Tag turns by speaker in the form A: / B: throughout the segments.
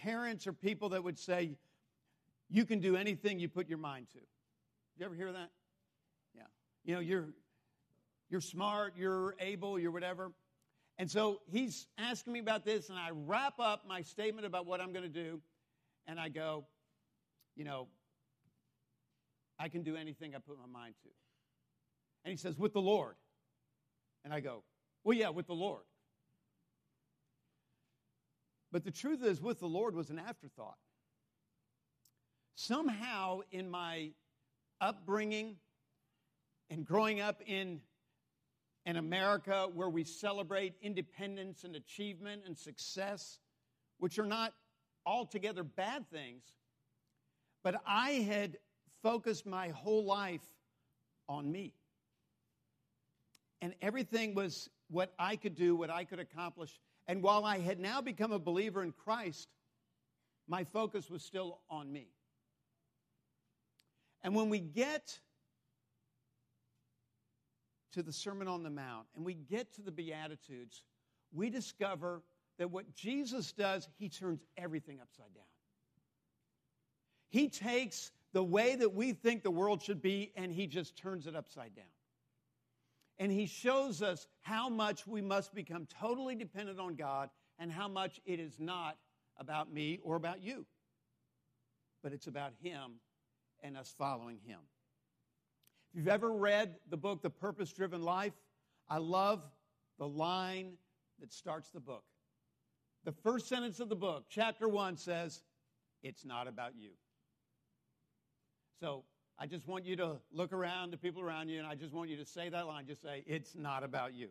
A: parents or people that would say, you can do anything you put your mind to. You ever hear that? Yeah. You know, you're smart, you're able, you're whatever. And so he's asking me about this, and I wrap up my statement about what I'm going to do, and I go, you know, I can do anything I put my mind to. And he says, with the Lord. And I go, well, yeah, with the Lord. But the truth is, with the Lord was an afterthought. Somehow in my upbringing and growing up in an America where we celebrate independence and achievement and success, which are not altogether bad things, but I had focused my whole life on me. And everything was what I could do, what I could accomplish. And while I had now become a believer in Christ, my focus was still on me. And when we get to the Sermon on the Mount and we get to the Beatitudes, we discover that what Jesus does, he turns everything upside down. He takes the way that we think the world should be and he just turns it upside down. And he shows us how much we must become totally dependent on God and how much it is not about me or about you, but it's about him and us following him. If you've ever read the book, The Purpose-Driven Life, I love the line that starts the book. The first sentence of the book, chapter 1, says, it's not about you. So I just want you to look around the people around you, and I just want you to say that line. Just say, it's not about you.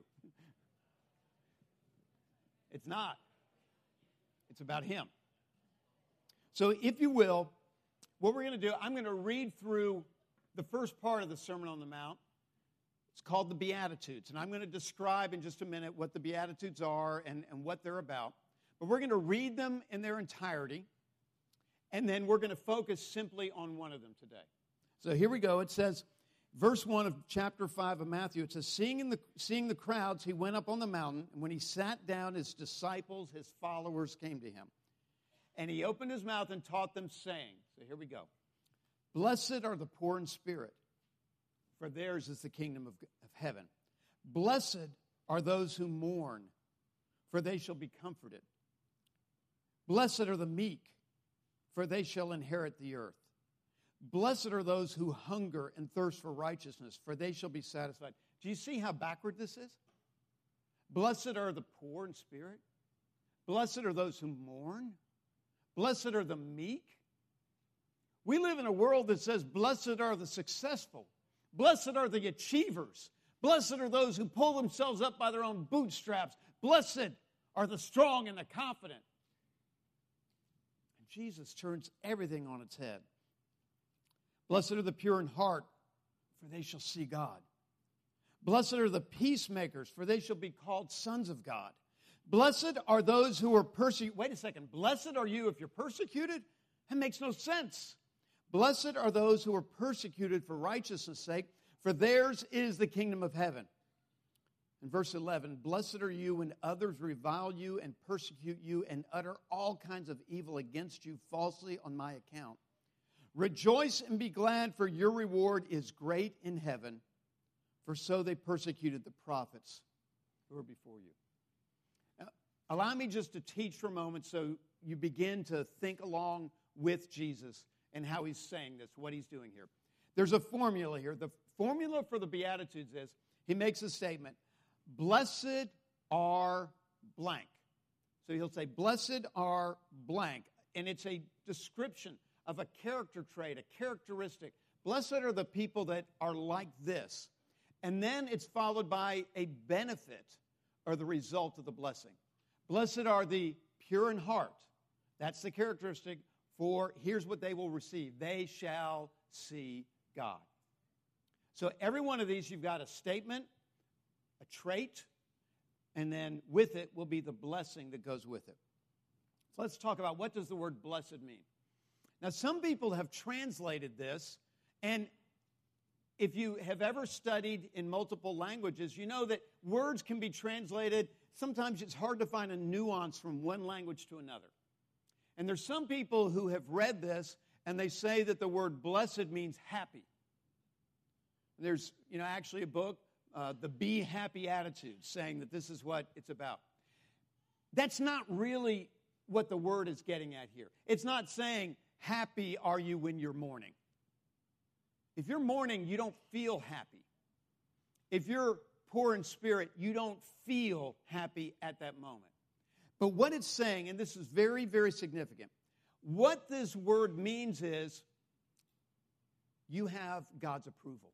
A: It's not. It's about him. So if you will, what we're going to do, I'm going to read through the first part of the Sermon on the Mount. It's called the Beatitudes, and I'm going to describe in just a minute what the Beatitudes are and what they're about. But we're going to read them in their entirety, and then we're going to focus simply on one of them today. So here we go. It says, verse 1 of chapter 5 of Matthew, it says, seeing the crowds, he went up on the mountain, and when he sat down, his disciples, his followers, came to him. And he opened his mouth and taught them, saying, so here we go, blessed are the poor in spirit, for theirs is the kingdom of heaven. Blessed are those who mourn, for they shall be comforted. Blessed are the meek, for they shall inherit the earth. Blessed are those who hunger and thirst for righteousness, for they shall be satisfied. Do you see how backward this is? Blessed are the poor in spirit. Blessed are those who mourn. Blessed are the meek. We live in a world that says, blessed are the successful. Blessed are the achievers. Blessed are those who pull themselves up by their own bootstraps. Blessed are the strong and the confident. And Jesus turns everything on its head. Blessed are the pure in heart, for they shall see God. Blessed are the peacemakers, for they shall be called sons of God. Blessed are those who are persecuted. Wait a second. Blessed are you if you're persecuted? That makes no sense. Blessed are those who are persecuted for righteousness' sake, for theirs is the kingdom of heaven. In verse 11, blessed are you when others revile you and persecute you and utter all kinds of evil against you falsely on my account. Rejoice and be glad, for your reward is great in heaven, for so they persecuted the prophets who were before you. Now, allow me just to teach for a moment so you begin to think along with Jesus and how he's saying this, what he's doing here. There's a formula here. The formula for the Beatitudes is, he makes a statement, blessed are blank. So he'll say, blessed are blank. And it's a description of a character trait, a characteristic. Blessed are the people that are like this. And then it's followed by a benefit or the result of the blessing. Blessed are the pure in heart. That's the characteristic. For here's what they will receive. They shall see God. So every one of these, you've got a statement, a trait, and then with it will be the blessing that goes with it. So let's talk about, what does the word blessed mean? Now, some people have translated this, and if you have ever studied in multiple languages, you know that words can be translated. Sometimes it's hard to find a nuance from one language to another. And there's some people who have read this and they say that the word blessed means happy. There's, actually a book, The Be Happy Attitude, saying that this is what it's about. That's not really what the word is getting at here. It's not saying, happy are you when you're mourning. If you're mourning, you don't feel happy. If you're poor in spirit, you don't feel happy at that moment. But what it's saying, and this is very, very significant, what this word means is you have God's approval.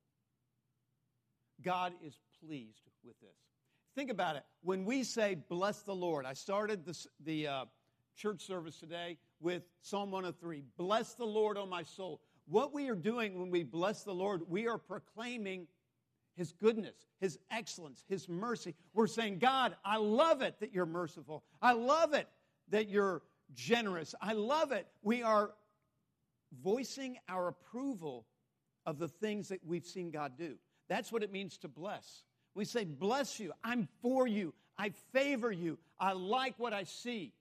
A: God is pleased with this. Think about it. When we say, bless the Lord, I started the church service today with Psalm 103, bless the Lord, O my soul. What we are doing when we bless the Lord, we are proclaiming His goodness, His excellence, His mercy. We're saying, God, I love it that you're merciful. I love it that you're generous. I love it. We are voicing our approval of the things that we've seen God do. That's what it means to bless. We say, bless you. I'm for you. I favor you. I like what I see.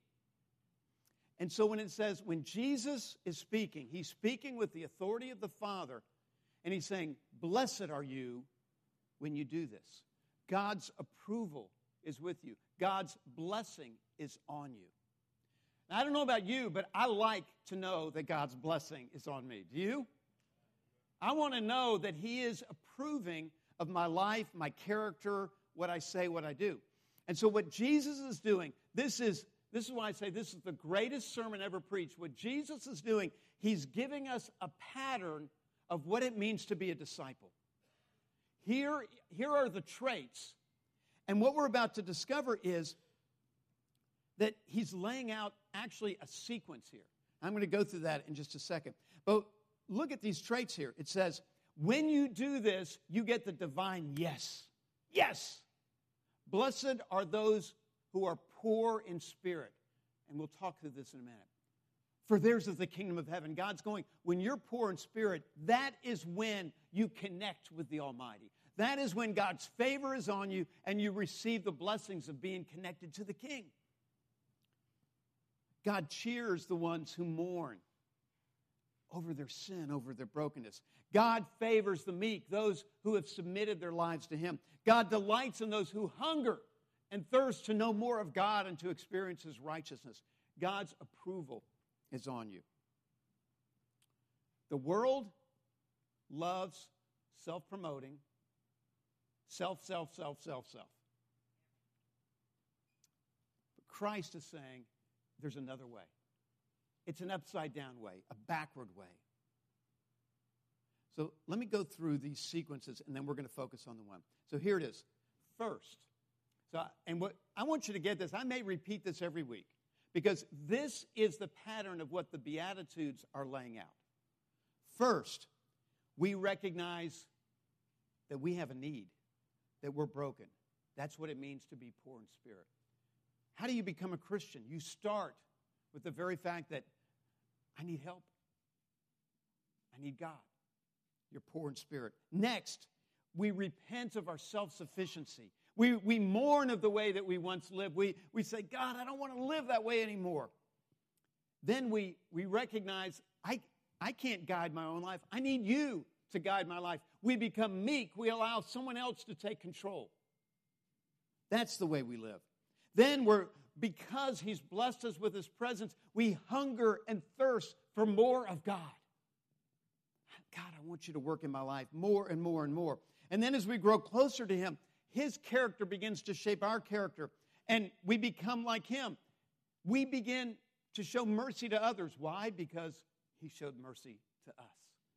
A: And so when it says, when Jesus is speaking, He's speaking with the authority of the Father, and He's saying, blessed are you when you do this. God's approval is with you. God's blessing is on you. Now, I don't know about you, but I like to know that God's blessing is on me. Do you? I want to know that He is approving of my life, my character, what I say, what I do. And so what Jesus is doing, this is why I say this is the greatest sermon ever preached. What Jesus is doing, He's giving us a pattern of what it means to be a disciple. Here are the traits. And what we're about to discover is that He's laying out actually a sequence here. I'm going to go through that in just a second. But look at these traits here. It says, when you do this, you get the divine yes. Yes. Blessed are those who are poor in spirit. And we'll talk through this in a minute. For theirs is the kingdom of heaven. God's going, when you're poor in spirit, that is when you connect with the Almighty. That is when God's favor is on you and you receive the blessings of being connected to the King. God cheers the ones who mourn over their sin, over their brokenness. God favors the meek, those who have submitted their lives to Him. God delights in those who hunger and thirst to know more of God and to experience His righteousness. God's approval is on you. The world loves self-promoting, self. But Christ is saying there's another way. It's an upside-down way, a backward way. So let me go through these sequences, and then we're going to focus on the one. So here it is. First, what I want you to get this. I may repeat this every week, because this is the pattern of what the Beatitudes are laying out. First, we recognize that we have a need, that we're broken. That's what it means to be poor in spirit. How do you become a Christian? You start with the very fact that I need help. I need God. You're poor in spirit. Next, we repent of our self-sufficiency. We mourn of the way that we once lived. We say, God, I don't want to live that way anymore. Then we recognize, I can't guide my own life. I need you to guide my life. We become meek. We allow someone else to take control. That's the way we live. Then because He's blessed us with His presence, we hunger and thirst for more of God. God, I want you to work in my life more and more and more. And then as we grow closer to Him, His character begins to shape our character, and we become like Him. We begin to show mercy to others. Why? Because He showed mercy to us.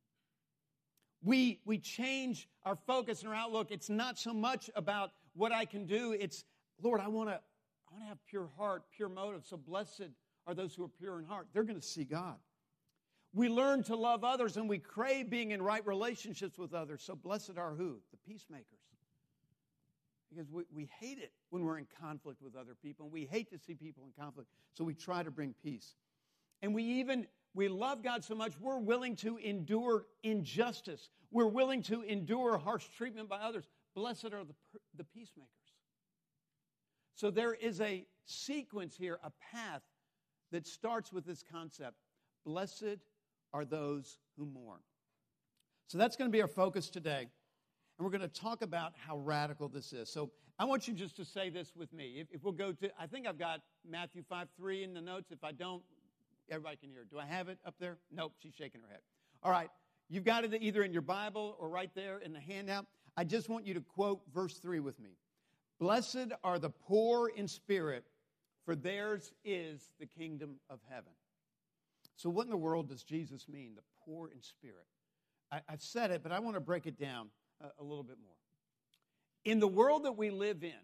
A: We change our focus and our outlook. It's not so much about what I can do. It's, Lord, I want to have pure heart, pure motive. So blessed are those who are pure in heart. They're going to see God. We learn to love others, and we crave being in right relationships with others. So blessed are who? The peacemakers. Because we hate it when we're in conflict with other people, and we hate to see people in conflict. So we try to bring peace. And we love God so much, we're willing to endure injustice. We're willing to endure harsh treatment by others. Blessed are the peacemakers. So there is a sequence here, a path that starts with this concept: blessed are those who mourn. So that's going to be our focus today. And we're going to talk about how radical this is. So I want you just to say this with me. If we'll go to, I think I've got Matthew 5:3 in the notes. If I don't, everybody can hear it. Do I have it up there? Nope, she's shaking her head. All right, you've got it either in your Bible or right there in the handout. I just want you to quote verse 3 with me. Blessed are the poor in spirit, for theirs is the kingdom of heaven. So what in the world does Jesus mean, the poor in spirit? I've said it, but I want to break it down a little bit more. In the world that we live in,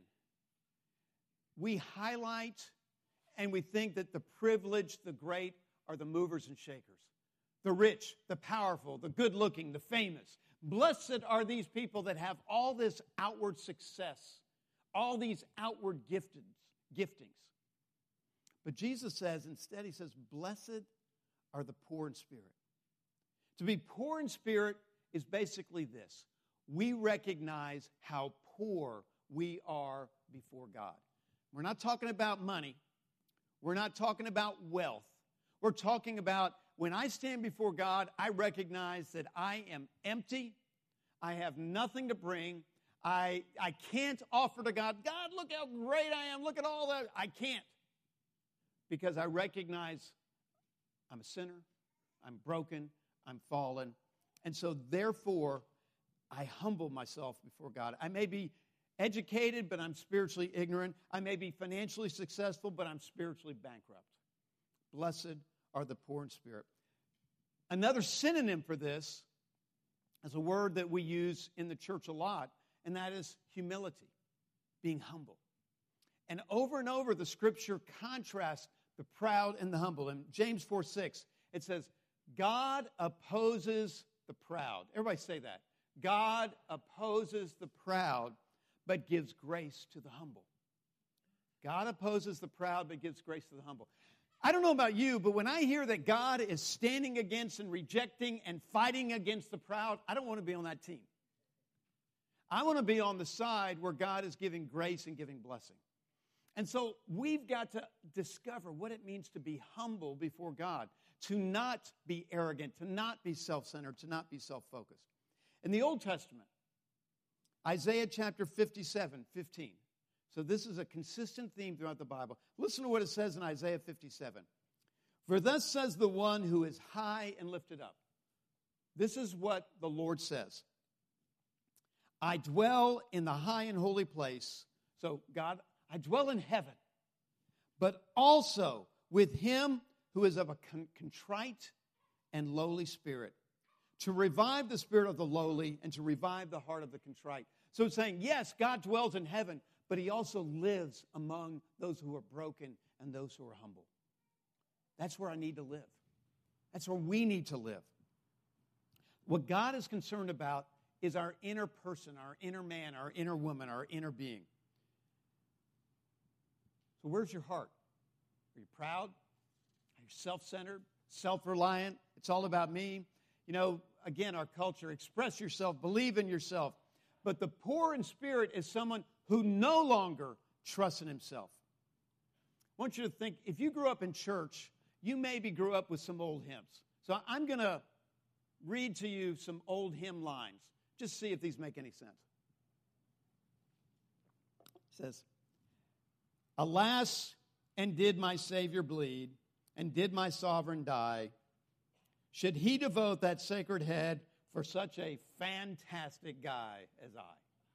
A: we highlight and we think that the privileged, the great, are the movers and shakers. The rich, the powerful, the good-looking, the famous. Blessed are these people that have all this outward success, all these outward giftings. But Jesus says, instead, he says, blessed are the poor in spirit. To be poor in spirit is basically this. We recognize how poor we are before God. We're not talking about money. We're not talking about wealth. We're talking about when I stand before God, I recognize that I am empty. I have nothing to bring. I can't offer to God, God, look how great I am. Look at all that. I can't. Because I recognize I'm a sinner. I'm broken. I'm fallen. And so therefore, I humble myself before God. I may be educated, but I'm spiritually ignorant. I may be financially successful, but I'm spiritually bankrupt. Blessed are the poor in spirit. Another synonym for this is a word that we use in the church a lot, and that is humility, being humble. And over, the Scripture contrasts the proud and the humble. In James 4:6, it says, God opposes the proud. Everybody say that. God opposes the proud, but gives grace to the humble. God opposes the proud, but gives grace to the humble. I don't know about you, but when I hear that God is standing against and rejecting and fighting against the proud, I don't want to be on that team. I want to be on the side where God is giving grace and giving blessing. And so we've got to discover what it means to be humble before God, to not be arrogant, to not be self-centered, to not be self-focused. In the Old Testament, Isaiah chapter 57:15. So this is a consistent theme throughout the Bible. Listen to what it says in Isaiah 57. For thus says the one who is high and lifted up. This is what the Lord says. I dwell in the high and holy place. So God, I dwell in heaven, but also with him who is of a contrite and lowly spirit, to revive the spirit of the lowly and to revive the heart of the contrite. So it's saying, yes, God dwells in heaven, but he also lives among those who are broken and those who are humble. That's where I need to live. That's where we need to live. What God is concerned about is our inner person, our inner man, our inner woman, our inner being. So where's your heart? Are you proud? Are you self-centered, self-reliant? It's all about me. You know, again, our culture, express yourself, believe in yourself. But the poor in spirit is someone who no longer trusts in himself. I want you to think, if you grew up in church, you maybe grew up with some old hymns. So I'm going to read to you some old hymn lines. Just see if these make any sense. It says, alas, and did my Savior bleed, and did my sovereign die? Should he devote that sacred head for such a fantastic guy as I?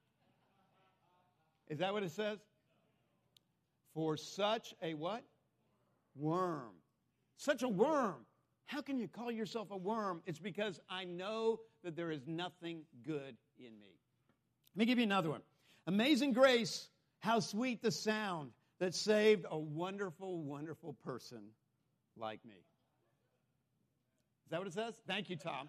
A: Is that what it says? For such a what? Worm. Such a worm. How can you call yourself a worm? It's because I know that there is nothing good in me. Let me give you another one. Amazing grace, how sweet the sound that saved a wonderful, wonderful person like me. Is that what it says? Thank you, Tom.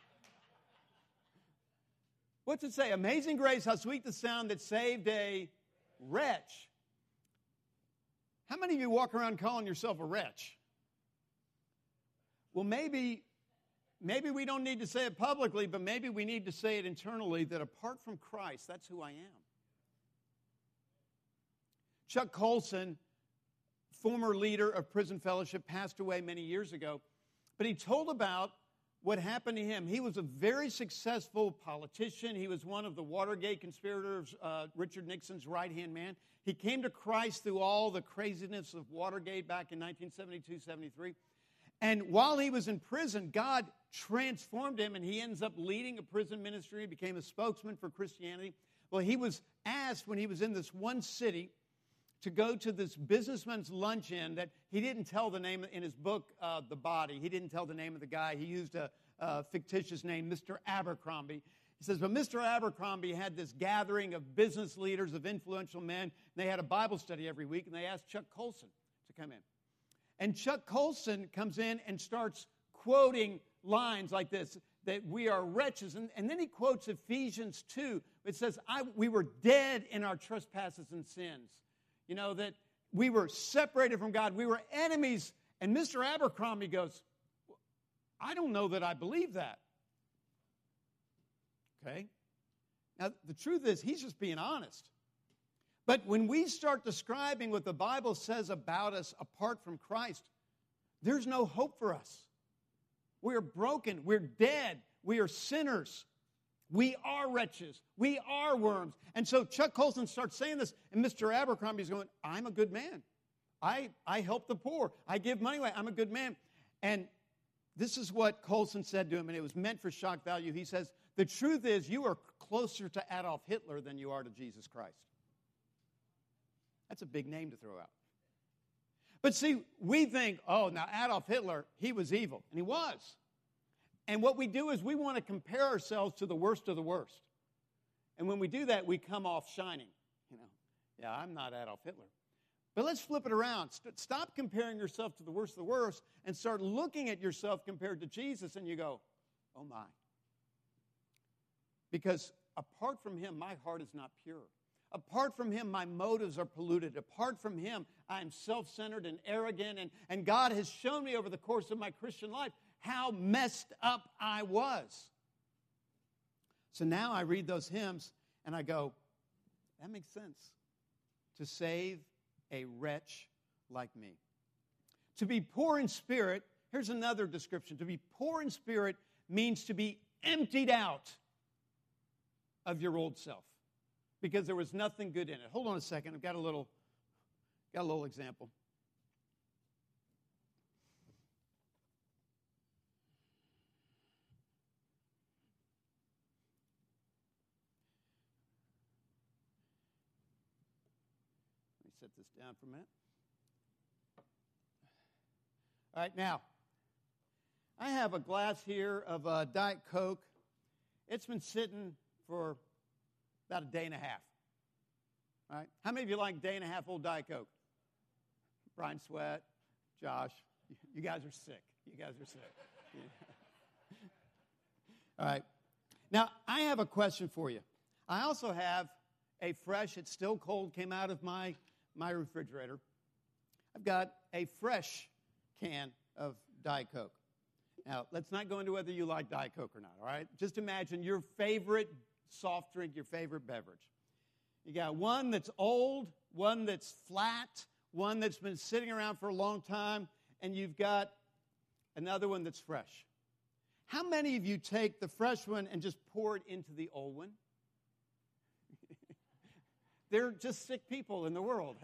A: What's it say? Amazing grace, how sweet the sound that saved a wretch. How many of you walk around calling yourself a wretch? Well, maybe we don't need to say it publicly, but maybe we need to say it internally that apart from Christ, that's who I am. Chuck Colson former leader of Prison Fellowship, passed away many years ago. But he told about what happened to him. He was a very successful politician. He was one of the Watergate conspirators, Richard Nixon's right-hand man. He came to Christ through all the craziness of Watergate back in 1972, 73. And while he was in prison, God transformed him, and he ends up leading a prison ministry, became a spokesman for Christianity. Well, he was asked when he was in this one city to go to this businessman's luncheon that he didn't tell the name in his book, The Body. He didn't tell the name of the guy. He used a fictitious name, Mr. Abercrombie. He says, but Mr. Abercrombie had this gathering of business leaders, of influential men, and they had a Bible study every week, and they asked Chuck Colson to come in. And Chuck Colson comes in and starts quoting lines like this, that we are wretches. And then he quotes Ephesians 2. It says, we were dead in our trespasses and sins. You know, that we were separated from God. We were enemies. And Mr. Abercrombie goes, I don't know that I believe that. Okay? Now, the truth is, he's just being honest. But when we start describing what the Bible says about us apart from Christ, there's no hope for us. We are broken. We're dead. We are sinners. We are wretches. We are worms. And so Chuck Colson starts saying this, and Mr. Abercrombie's going, I'm a good man. I help the poor. I give money away. I'm a good man. And this is what Colson said to him, and it was meant for shock value. He says, the truth is you are closer to Adolf Hitler than you are to Jesus Christ. That's a big name to throw out. But see, we think, oh, now Adolf Hitler, he was evil. And he was. And what we do is we want to compare ourselves to the worst of the worst. And when we do that, we come off shining. You know, yeah, I'm not Adolf Hitler. But let's flip it around. Stop comparing yourself to the worst of the worst and start looking at yourself compared to Jesus, and you go, oh my. Because apart from him, my heart is not pure. Apart from him, my motives are polluted. Apart from him, I am self-centered and arrogant. And God has shown me over the course of my Christian life how messed up I was. So now I read those hymns and I go, that makes sense. To save a wretch like me. To be poor in spirit, here's another description. To be poor in spirit means to be emptied out of your old self. Because there was nothing good in it. Hold on a second. I've got a little example. Let me set this down for a minute. All right, now, I have a glass here of Diet Coke. It's been sitting for about a day and a half. All right? How many of you like day and a half old Diet Coke? Brian Sweat, Josh, you guys are sick. You guys are sick. All right. Now, I have a question for you. I also have a fresh, it's still cold, came out of my refrigerator. I've got a fresh can of Diet Coke. Now, let's not go into whether you like Diet Coke or not, all right? Just imagine your favorite soft drink, your favorite beverage. You got one that's old, one that's flat, one that's been sitting around for a long time, and you've got another one that's fresh. How many of you take the fresh one and just pour it into the old one? They're just sick people in the world.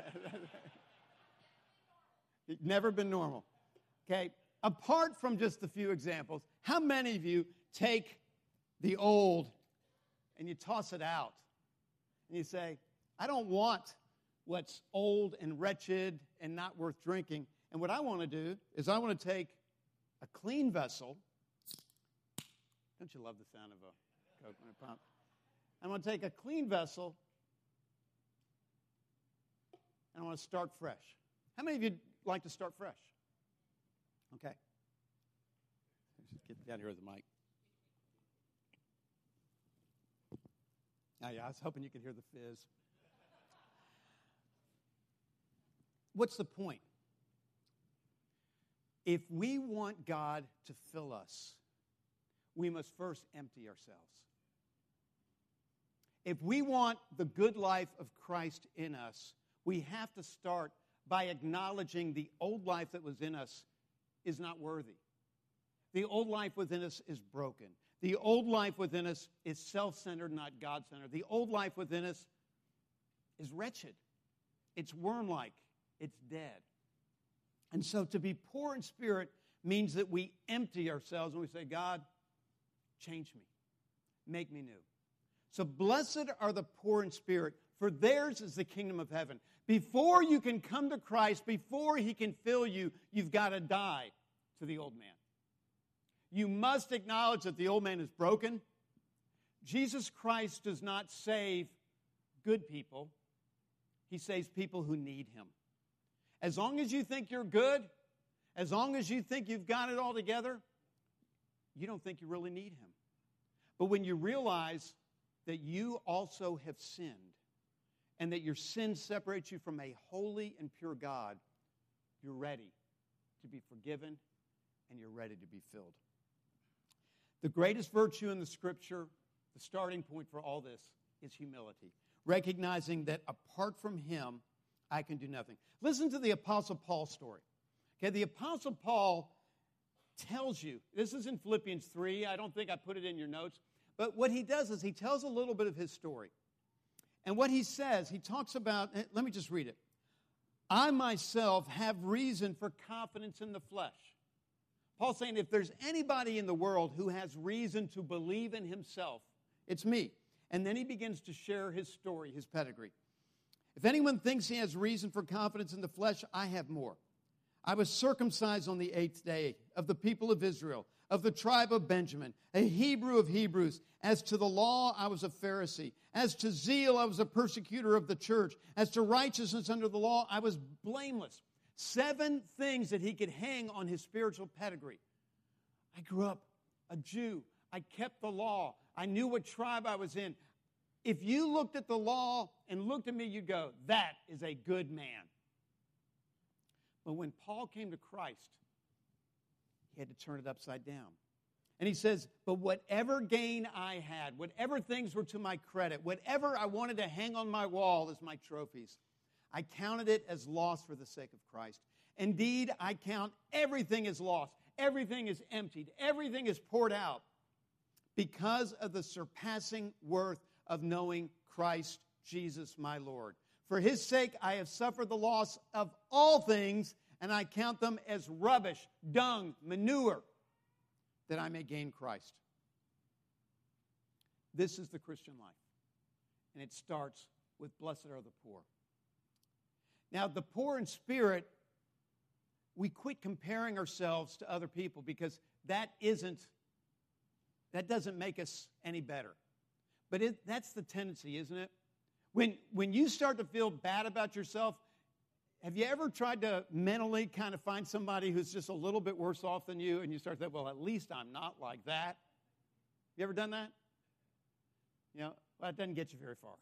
A: It's never been normal. Okay, apart from just a few examples, how many of you take the old and you toss it out, and you say, I don't want what's old and wretched and not worth drinking. And what I want to do is I want to take a clean vessel. Don't you love the sound of a Coke when it pumps? I want to take a clean vessel, and I want to start fresh. How many of you like to start fresh? Okay. Let's just get down here with the mic. Yeah, I was hoping you could hear the fizz. What's the point? If we want God to fill us, we must first empty ourselves. If we want the good life of Christ in us, we have to start by acknowledging the old life that was in us is not worthy. The old life within us is broken. The old life within us is self-centered, not God-centered. The old life within us is wretched. It's worm-like. It's dead. And so to be poor in spirit means that we empty ourselves and we say, God, change me. Make me new. So blessed are the poor in spirit, for theirs is the kingdom of heaven. Before you can come to Christ, before he can fill you, you've got to die to the old man. You must acknowledge that the old man is broken. Jesus Christ does not save good people. He saves people who need him. As long as you think you're good, as long as you think you've got it all together, you don't think you really need him. But when you realize that you also have sinned and that your sin separates you from a holy and pure God, you're ready to be forgiven and you're ready to be filled. The greatest virtue in the Scripture, the starting point for all this, is humility. Recognizing that apart from him, I can do nothing. Listen to the Apostle Paul's story. Okay, the Apostle Paul tells you, this is in Philippians 3, I don't think I put it in your notes, but what he does is he tells a little bit of his story. And what he says, he talks about, let me just read it. I myself have reason for confidence in the flesh. Paul's saying if there's anybody in the world who has reason to believe in himself, it's me. And then he begins to share his story, his pedigree. If anyone thinks he has reason for confidence in the flesh, I have more. I was circumcised on the 8th day of the people of Israel, of the tribe of Benjamin, a Hebrew of Hebrews. As to the law, I was a Pharisee. As to zeal, I was a persecutor of the church. As to righteousness under the law, I was blameless. 7 things that he could hang on his spiritual pedigree. I grew up a Jew. I kept the law. I knew what tribe I was in. If you looked at the law and looked at me, you'd go, that is a good man. But when Paul came to Christ, he had to turn it upside down. And he says, but whatever gain I had, whatever things were to my credit, whatever I wanted to hang on my wall as my trophies, I counted it as loss for the sake of Christ. Indeed, I count everything as loss. Everything is emptied. Everything is poured out because of the surpassing worth of knowing Christ Jesus my Lord. For his sake I have suffered the loss of all things, and I count them as rubbish, dung, manure, that I may gain Christ. This is the Christian life. And it starts with blessed are the poor. Now, the poor in spirit, we quit comparing ourselves to other people because that doesn't make us any better. But that's the tendency, isn't it? When you start to feel bad about yourself, have you ever tried to mentally kind of find somebody who's just a little bit worse off than you, and you start to think, well, at least I'm not like that? You ever done that? Well, it doesn't get you very far.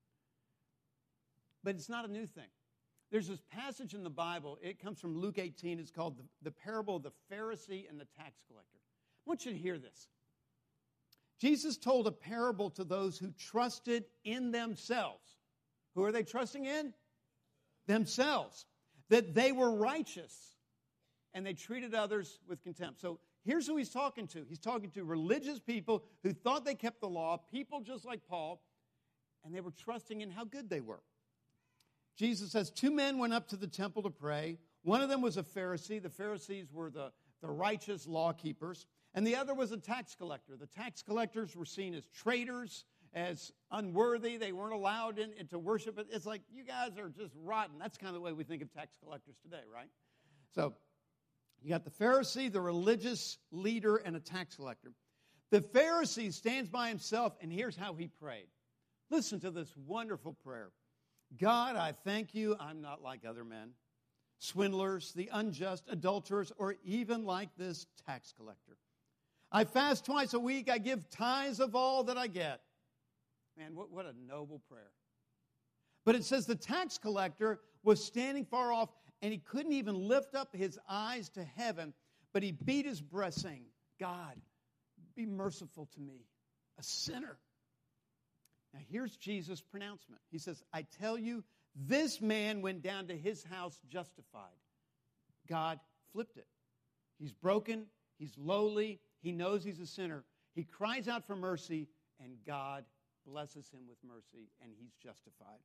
A: But it's not a new thing. There's this passage in the Bible. It comes from Luke 18. It's called the parable of the Pharisee and the tax collector. I want you to hear this. Jesus told a parable to those who trusted in themselves. Who are they trusting in? Themselves. That they were righteous and they treated others with contempt. So here's who he's talking to. He's talking to religious people who thought they kept the law, people just like Paul, and they were trusting in how good they were. Jesus says, 2 men went up to the temple to pray. One of them was a Pharisee. The Pharisees were the righteous law keepers. And the other was a tax collector. The tax collectors were seen as traitors, as unworthy. They weren't allowed to worship it. It's like, you guys are just rotten. That's kind of the way we think of tax collectors today, right? So you got the Pharisee, the religious leader, and a tax collector. The Pharisee stands by himself, and here's how he prayed. Listen to this wonderful prayer. God, I thank you I'm not like other men, swindlers, the unjust, adulterers, or even like this tax collector. I fast twice a week. I give tithes of all that I get. Man, what a noble prayer. But it says the tax collector was standing far off, and he couldn't even lift up his eyes to heaven, but he beat his breast saying, God, be merciful to me, a sinner. Now here's Jesus' pronouncement. He says, I tell you This man went down to his house justified. God flipped it. He's broken. He's lowly. He knows he's a sinner. He cries out for mercy, and God blesses him with mercy, and he's justified.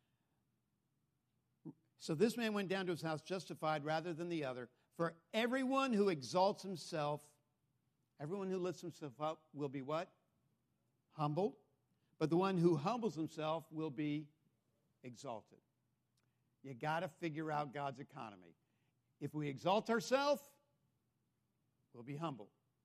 A: So this man went down to his house justified rather than the other. For everyone who exalts himself, everyone who lifts himself up will be what? Humbled. But the one who humbles himself will be exalted. You got to figure out God's economy. If we exalt ourselves, we'll be humbled.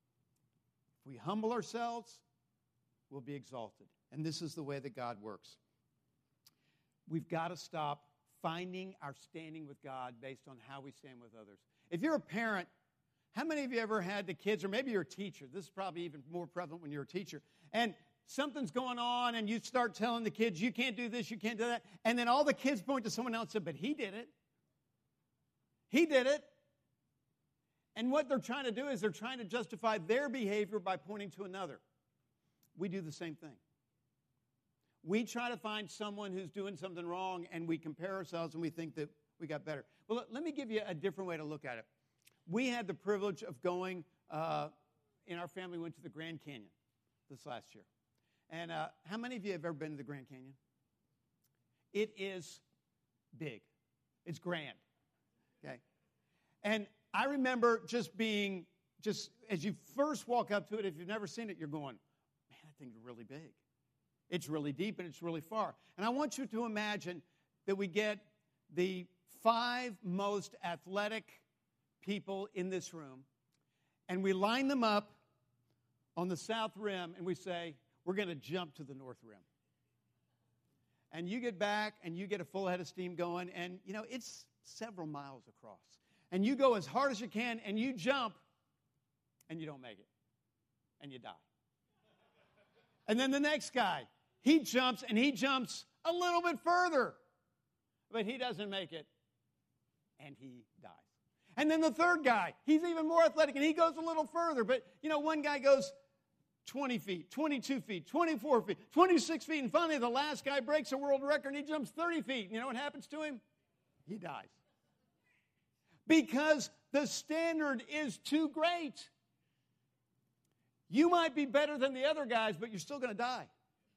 A: If we humble ourselves, we'll be exalted. And this is the way that God works. We've got to stop finding our standing with God based on how we stand with others. If you're a parent, how many of you ever had the kids, or maybe you're a teacher, this is probably even more prevalent when you're a teacher, and something's going on and you start telling the kids, you can't do this, you can't do that, and then all the kids point to someone else and say, but he did it. He did it. And what they're trying to do is they're trying to justify their behavior by pointing to another. We do the same thing. We try to find someone who's doing something wrong, and we compare ourselves, and we think that we got better. Well, let me give you a different way to look at it. We had the privilege of going, in our family went to the Grand Canyon this last year. And how many of you have ever been to the Grand Canyon? It is big. It's grand. Okay? And I remember just as you first walk up to it, if you've never seen it, you're going, man, that thing's really big. It's really deep and it's really far. And I want you to imagine that we get the 5 most athletic people in this room, and we line them up on the south rim, and we say, we're going to jump to the north rim. And you get back, and you get a full head of steam going, and, it's several miles across. And you go as hard as you can, and you jump, and you don't make it, and you die. And then the next guy, he jumps, and he jumps a little bit further, but he doesn't make it, and he dies. And then the third guy, he's even more athletic, and he goes a little further, but, one guy goes 20 feet, 22 feet, 24 feet, 26 feet, and finally the last guy breaks a world record, and he jumps 30 feet. You know what happens to him? He dies. Because the standard is too great. You might be better than the other guys, but you're still going to die.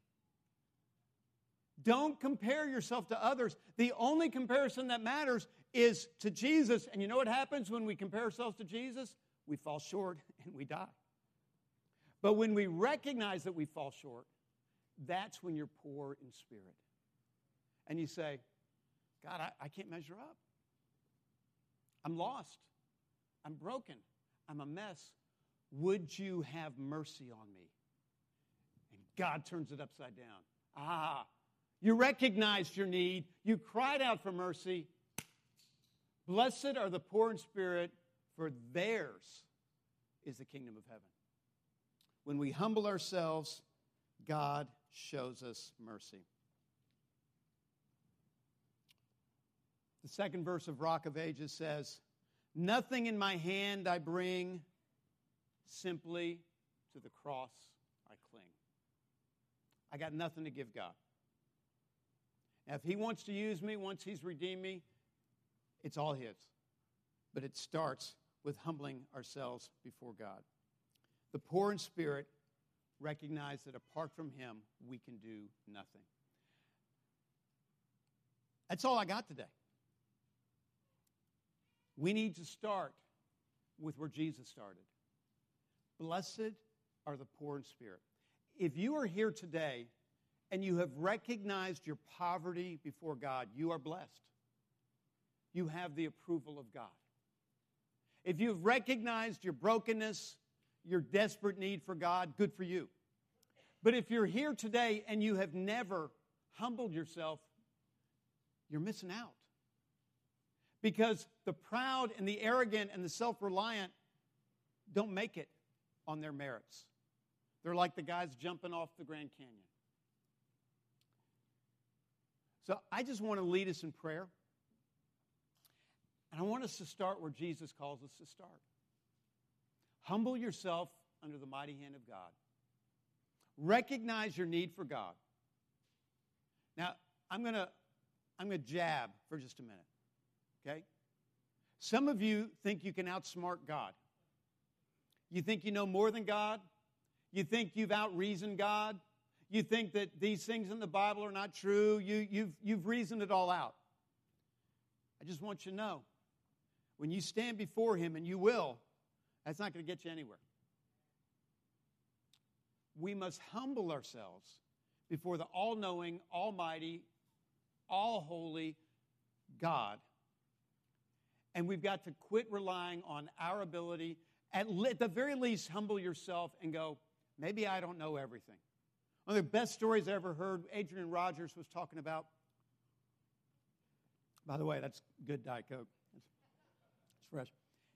A: Don't compare yourself to others. The only comparison that matters is to Jesus. And you know what happens when we compare ourselves to Jesus? We fall short and we die. But when we recognize that we fall short, that's when you're poor in spirit. And you say, God, I can't measure up. I'm lost. I'm broken. I'm a mess. Would you have mercy on me? And God turns it upside down. You recognized your need. You cried out for mercy. Blessed are the poor in spirit, for theirs is the kingdom of heaven. When we humble ourselves, God shows us mercy. The second verse of Rock of Ages says, nothing in my hand I bring, simply to the cross I cling. I got nothing to give God. Now, if he wants to use me, once he's redeemed me, it's all his. But it starts with humbling ourselves before God. The poor in spirit recognize that apart from him, we can do nothing. That's all I got today. We need to start with where Jesus started. Blessed are the poor in spirit. If you are here today and you have recognized your poverty before God, you are blessed. You have the approval of God. If you've recognized your brokenness, your desperate need for God, good for you. But if you're here today and you have never humbled yourself, you're missing out. Because the proud and the arrogant and the self-reliant don't make it on their merits. They're like the guys jumping off the Grand Canyon. So I just want to lead us in prayer. And I want us to start where Jesus calls us to start. Humble yourself under the mighty hand of God. Recognize your need for God. Now, I'm going to I'm going to jab for just a minute, okay? Some of you think you can outsmart God. You think you know more than God. You think you've outreasoned God. You think that these things in the Bible are not true. You've reasoned it all out. I just want you to know, when you stand before Him, and you will, that's not going to get you anywhere. We must humble ourselves before the all-knowing, almighty, all-holy God. And we've got to quit relying on our ability. At the very least, humble yourself and go, maybe I don't know everything. One of the best stories I ever heard, Adrian Rogers was talking about. By the way, that's good Diet Coke. It's fresh.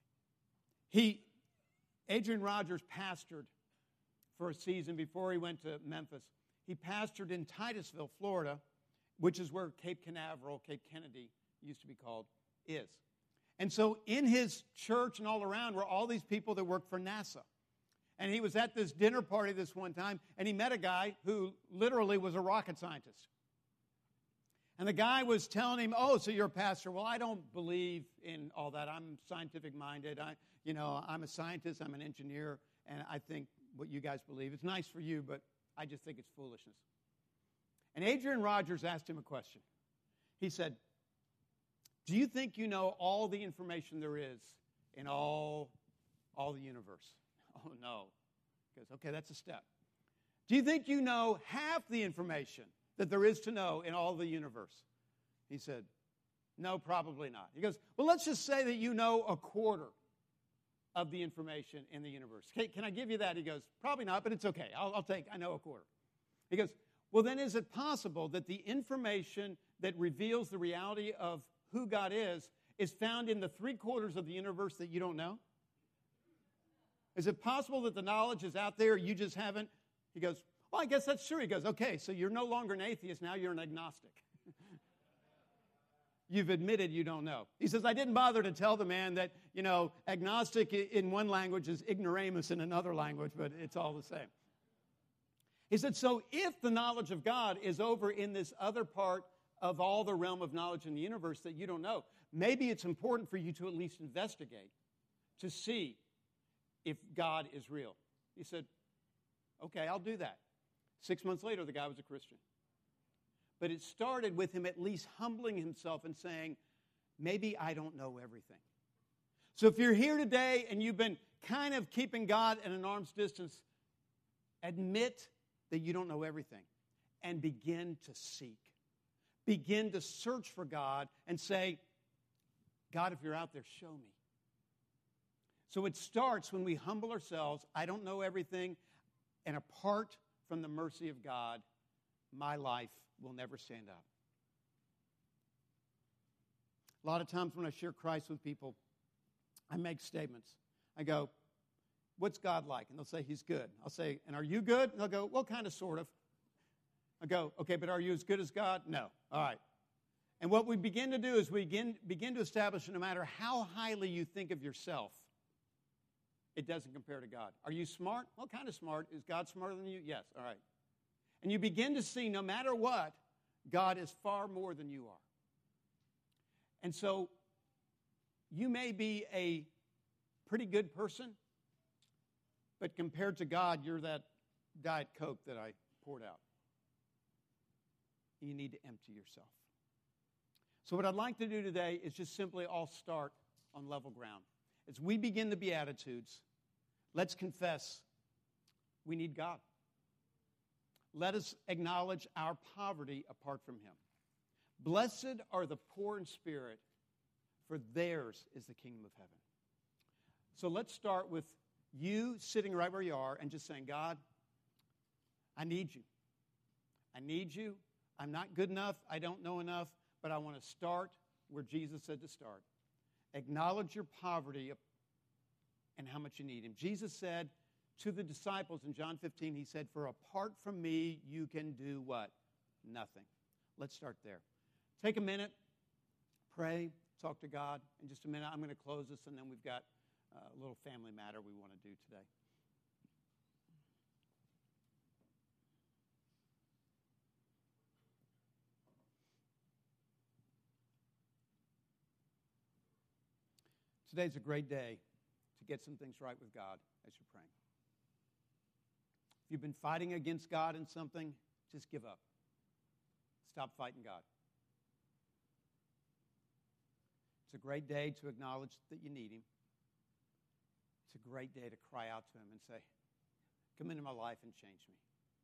A: Adrian Rogers pastored for a season before he went to Memphis. He pastored in Titusville, Florida, which is where Cape Canaveral, Cape Kennedy used to be called, is. And so in his church and all around were all these people that worked for NASA. And he was at this dinner party this one time, and he met a guy who literally was a rocket scientist. And the guy was telling him, oh, so you're a pastor. Well, I don't believe in all that. I'm scientific-minded. I'm a scientist. I'm an engineer. And I think what you guys believe, it's nice for you, but I just think it's foolishness. And Adrian Rogers asked him a question. He said, do you think you know all the information there is in all the universe? Oh, no. He goes, okay, that's a step. Do you think you know half the information that there is to know in all the universe? He said, no, probably not. He goes, well, let's just say that you know a quarter of the information in the universe. Can I give you that? He goes, probably not, but it's okay. I know a quarter. He goes, well, then is it possible that the information that reveals the reality of who God is found in the 3/4 of the universe that you don't know? Is it possible that the knowledge is out there, you just haven't? He goes, well, I guess that's true. He goes, okay, so you're no longer an atheist, now you're an agnostic. You've admitted you don't know. He says, I didn't bother to tell the man that, agnostic in one language is ignoramus in another language, but it's all the same. He said, so if the knowledge of God is over in this other part of all the realm of knowledge in the universe that you don't know, maybe it's important for you to at least investigate to see if God is real. He said, okay, I'll do that. 6 months later, the guy was a Christian. But it started with him at least humbling himself and saying, maybe I don't know everything. So if you're here today and you've been kind of keeping God at an arm's distance, admit that you don't know everything and begin to seek. Begin to search for God and say, God, if you're out there, show me. So it starts when we humble ourselves. I don't know everything, and apart from the mercy of God, my life will never stand up. A lot of times when I share Christ with people, I make statements. I go, what's God like? And they'll say, He's good. I'll say, and are you good? And they'll go, well, kind of, sort of. I go, okay, but are you as good as God? No. All right. And what we begin to do is we begin to establish no matter how highly you think of yourself, it doesn't compare to God. Are you smart? Well, kind of smart. Is God smarter than you? Yes. All right. And you begin to see no matter what, God is far more than you are. And so you may be a pretty good person, but compared to God, you're that Diet Coke that I poured out. You need to empty yourself. So what I'd like to do today is just simply all start on level ground. As we begin the Beatitudes, let's confess we need God. Let us acknowledge our poverty apart from Him. Blessed are the poor in spirit, for theirs is the kingdom of heaven. So let's start with you sitting right where you are and just saying, God, I need you. I need you. I'm not good enough. I don't know enough, but I want to start where Jesus said to start. Acknowledge your poverty and how much you need Him. Jesus said to the disciples in John 15, He said, for apart from me, you can do what? Nothing. Let's start there. Take a minute, pray, talk to God. In just a minute, I'm going to close this, and then we've got a little family matter we want to do today. Today's a great day to get some things right with God as you're praying. If you've been fighting against God in something, just give up. Stop fighting God. It's a great day to acknowledge that you need Him. It's a great day to cry out to Him and say, come into my life and change me.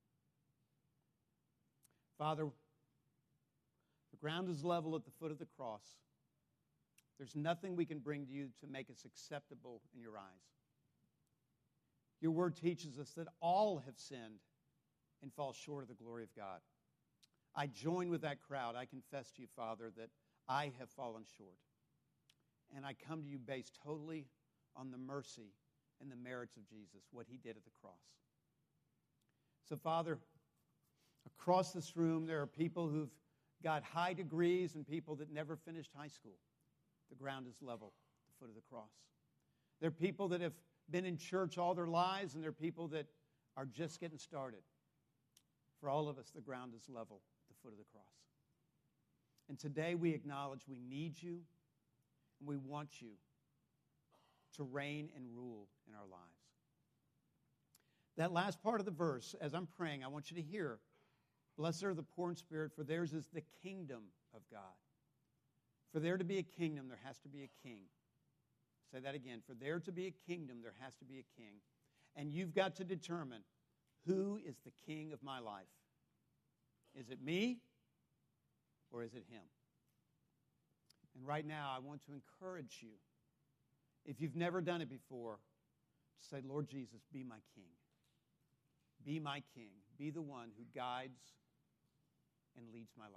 A: Father, the ground is level at the foot of the cross. There's nothing we can bring to you to make us acceptable in your eyes. Your word teaches us that all have sinned and fall short of the glory of God. I join with that crowd. I confess to you, Father, that I have fallen short. And I come to you based totally on the mercy and the merits of Jesus, what He did at the cross. So, Father, across this room, there are people who've got high degrees and people that never finished high school. The ground is level at the foot of the cross. There are people that have been in church all their lives, and there are people that are just getting started. For all of us, the ground is level at the foot of the cross. And today we acknowledge we need you, and we want you to reign and rule in our lives. That last part of the verse, as I'm praying, I want you to hear, blessed are the poor in spirit, for theirs is the kingdom of God. For there to be a kingdom, there has to be a king. Say that again. For there to be a kingdom, there has to be a king. And you've got to determine, who is the king of my life? Is it me or is it Him? And right now, I want to encourage you, if you've never done it before, to say, Lord Jesus, be my king. Be my king. Be the one who guides and leads my life.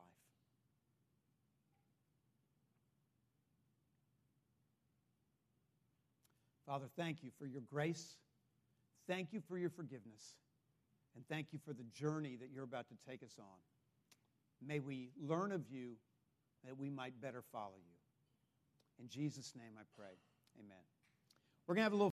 A: Father, thank you for your grace. Thank you for your forgiveness. And thank you for the journey that you're about to take us on. May we learn of you that we might better follow you. In Jesus' name I pray. Amen. We're going to have a little